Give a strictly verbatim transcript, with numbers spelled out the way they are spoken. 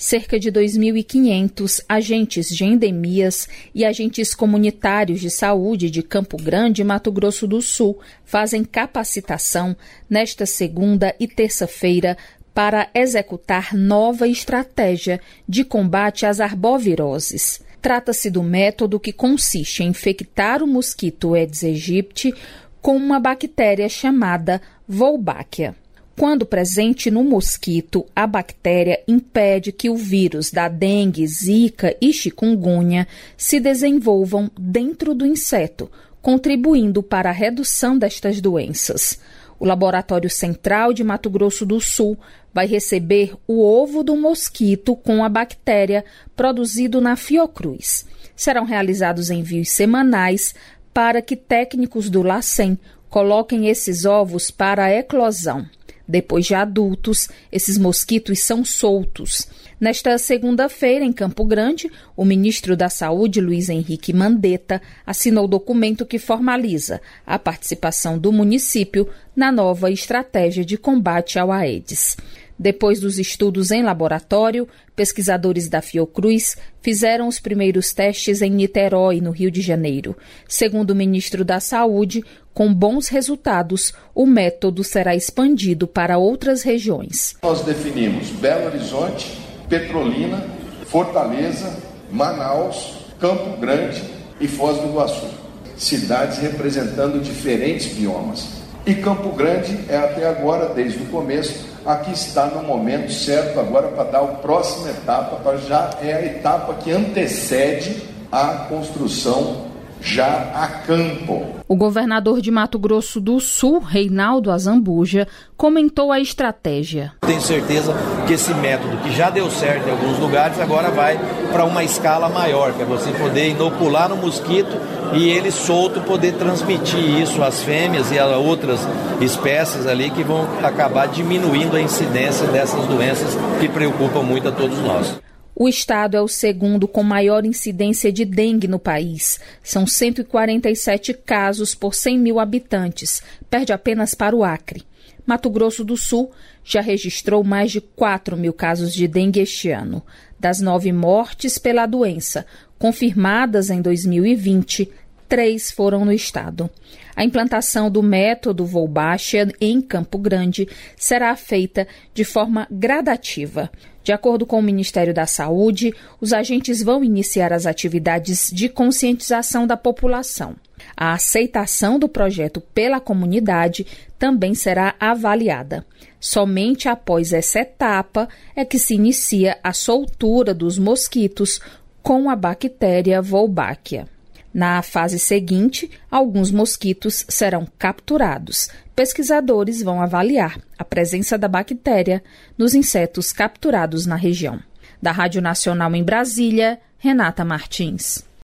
Cerca de dois mil e quinhentos agentes de endemias e agentes comunitários de saúde de Campo Grande e Mato Grosso do Sul fazem capacitação nesta segunda e terça-feira para executar nova estratégia de combate às arboviroses. Trata-se do método que consiste em infectar o mosquito Aedes aegypti com uma bactéria chamada Wolbachia. Quando presente no mosquito, a bactéria impede que o vírus da dengue, zika e chikungunya se desenvolvam dentro do inseto, contribuindo para a redução destas doenças. O Laboratório Central de Mato Grosso do Sul vai receber o ovo do mosquito com a bactéria produzido na Fiocruz. Serão realizados envios semanais para que técnicos do LACEN coloquem esses ovos para a eclosão. Depois de adultos, esses mosquitos são soltos. Nesta segunda-feira, em Campo Grande, o ministro da Saúde, Luiz Henrique Mandetta, assinou o documento que formaliza a participação do município na nova estratégia de combate ao Aedes. Depois dos estudos em laboratório, pesquisadores da Fiocruz fizeram os primeiros testes em Niterói, no Rio de Janeiro. Segundo o ministro da Saúde, com bons resultados, o método será expandido para outras regiões. Nós definimos Belo Horizonte, Petrolina, Fortaleza, Manaus, Campo Grande e Foz do Iguaçu. Cidades representando diferentes biomas. E Campo Grande é até agora, desde o começo, aqui está no momento certo agora para dar a próxima etapa, para já é a etapa que antecede a construção já a campo. O governador de Mato Grosso do Sul, Reinaldo Azambuja, comentou a estratégia. Tenho certeza que esse método, que já deu certo em alguns lugares, agora vai para uma escala maior, que é você poder inocular no mosquito e ele solto poder transmitir isso às fêmeas e a outras espécies ali que vão acabar diminuindo a incidência dessas doenças que preocupam muito a todos nós. O estado é o segundo com maior incidência de dengue no país. São cento e quarenta e sete casos por cem mil habitantes, perde apenas para o Acre. Mato Grosso do Sul já registrou mais de quatro mil casos de dengue este ano. Das nove mortes pela doença confirmadas em dois mil e vinte, três foram no estado. A implantação do método Wolbachia em Campo Grande será feita de forma gradativa. De acordo com o Ministério da Saúde, os agentes vão iniciar as atividades de conscientização da população. A aceitação do projeto pela comunidade também será avaliada. Somente após essa etapa é que se inicia a soltura dos mosquitos com a bactéria Wolbachia. Na fase seguinte, alguns mosquitos serão capturados. Pesquisadores vão avaliar a presença da bactéria nos insetos capturados na região. Da Rádio Nacional em Brasília, Renata Martins.